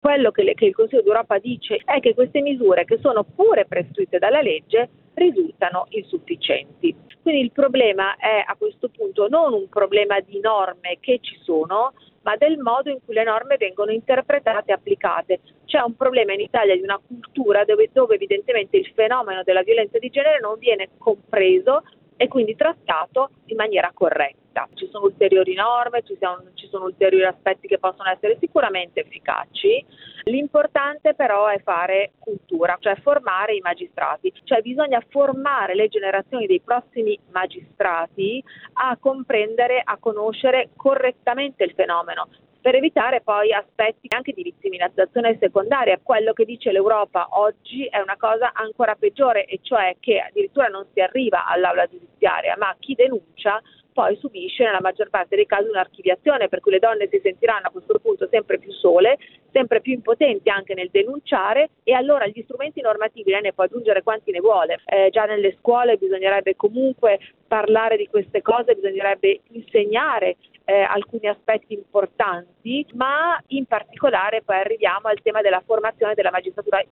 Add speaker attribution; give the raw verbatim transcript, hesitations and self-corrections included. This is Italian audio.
Speaker 1: Quello che, le, che il Consiglio d'Europa dice è che queste misure, che sono pure prescritte dalla legge, risultano insufficienti. Quindi il problema è a questo punto non un problema di norme che ci sono, ma del modo in cui le norme vengono interpretate e applicate. C'è un problema in Italia di una cultura dove, dove evidentemente il fenomeno della violenza di genere non viene compreso e quindi trattato in maniera corretta. Ci sono ulteriori norme, ci sono, ci sono ulteriori aspetti che possono essere sicuramente efficaci. L'importante però è fare cultura, cioè formare i magistrati, cioè bisogna formare le generazioni dei prossimi magistrati a comprendere, a conoscere correttamente il fenomeno, per evitare poi aspetti anche di vittimizzazione secondaria. Quello che dice l'Europa oggi è una cosa ancora peggiore, e cioè che addirittura non si arriva all'aula giudiziaria, ma chi denuncia poi subisce nella maggior parte dei casi un'archiviazione, per cui le donne si sentiranno a questo punto sempre più sole, sempre più impotenti anche nel denunciare, e allora gli strumenti normativi lei ne può aggiungere quanti ne vuole. Eh, già nelle scuole bisognerebbe comunque parlare di queste cose, bisognerebbe insegnare Eh, alcuni aspetti importanti, ma in particolare poi arriviamo al tema della formazione della magistratura.